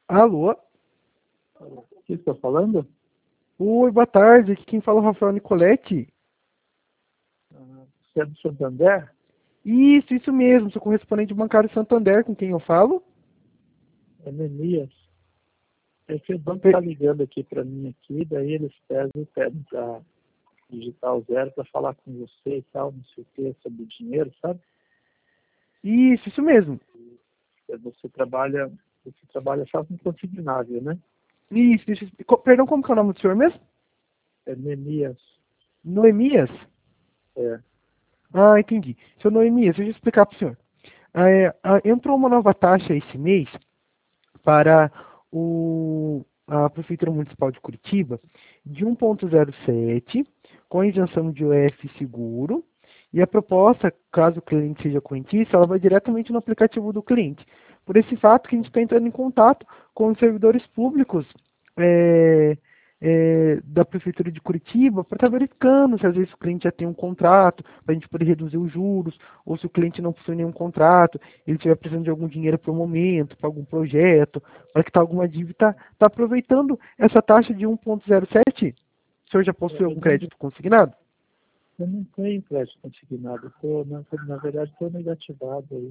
Alô? O que está falando? Oi, boa tarde. Aqui quem fala é o Rafael Nicoletti. Você é do Santander? Isso mesmo. Sou correspondente bancário Santander, com quem eu falo. É Neemias. É que o banco está Pe- ligando aqui para mim aqui, daí eles pedem para digitar o zero para falar com você e tal, não sei o que, sobre dinheiro, sabe? Isso mesmo. Você trabalha só com consignável, né? Perdão, como que é o nome do senhor mesmo? É Neemias. Noemias? É. Ah, entendi. Seu Noemias, deixa eu explicar para o senhor. Entrou uma nova taxa esse mês para a Prefeitura Municipal de Curitiba de 1,07, com isenção de OF seguro, e a proposta, caso o cliente seja correntista, ela vai diretamente no aplicativo do cliente. Por esse fato que a gente está entrando em contato com os servidores públicos é, da Prefeitura de Curitiba para estar verificando se às vezes o cliente já tem um contrato, para a gente poder reduzir os juros, ou se o cliente não possui nenhum contrato, ele estiver precisando de algum dinheiro para o momento, para algum projeto, para quitar alguma dívida, está aproveitando essa taxa de 1,07. O senhor já possui Eu algum não, crédito consignado? eu não tenho crédito consignado. Na verdade, estou negativado aí.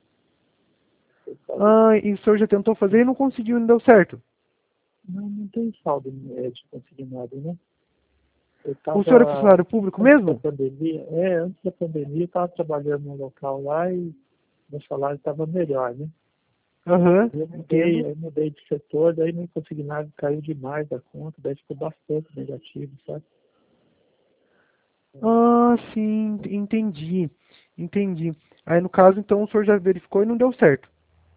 E o senhor já tentou fazer e não conseguiu, não deu certo. Não tenho saldo de consignado, né? Eu O senhor é estava, funcionário público antes da mesmo? pandemia, eu estava trabalhando num local lá e meu salário estava melhor, né? Aham, entendo. Eu mudei de setor, daí meu consignado caiu demais da conta, daí ficou bastante negativo, sabe? Ah, sim, entendi. Entendi. Aí no caso, então, o senhor já verificou e não deu certo.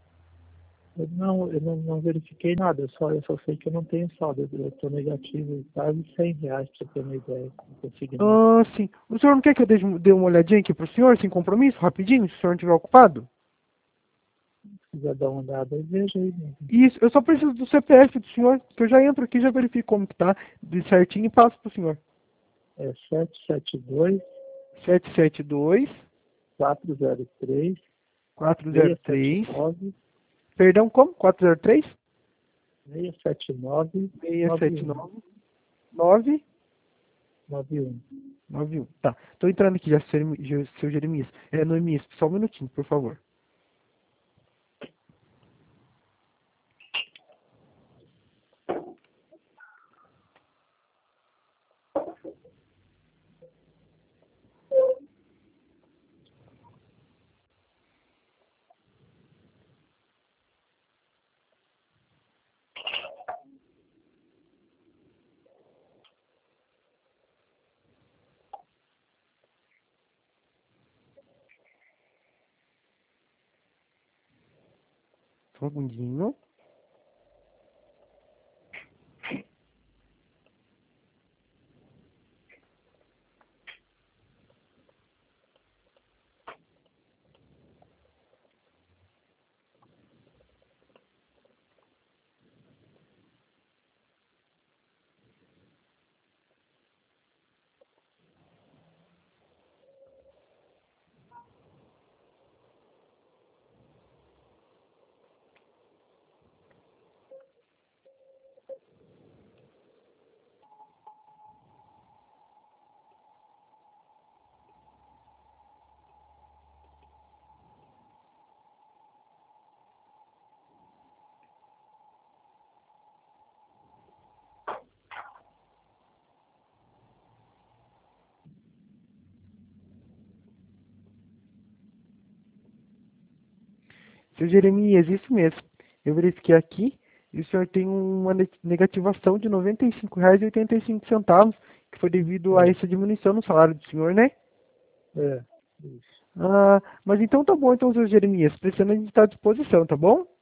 Eu não verifiquei nada, eu só sei que eu não tenho saldo, eu estou negativo quase R$ 100, para você ter uma ideia, no consignado. Ah, sim. O senhor não quer que eu dê uma olhadinha aqui pro senhor, sem compromisso, rapidinho, se o senhor não estiver ocupado? Se quiser dar uma olhada, aí veja aí mesmo. Isso, eu só preciso do CPF do senhor, que eu já entro aqui, já verifico como que tá, de certinho e passo pro senhor. É 772 772 403 403. 679 Perdão, como? 403 679 91 679 991. 91. Tá, tô entrando aqui já, seu Jeremias. Noemias, só um minutinho, por favor. Só um segundinho. Seu Jeremias, isso mesmo. Eu verifiquei aqui e o senhor tem uma negativação de R$ 95,85, que foi devido a essa diminuição no salário do senhor, né? É, isso. Mas então tá bom, então, seu Jeremias. Precisando a gente está à disposição, tá bom?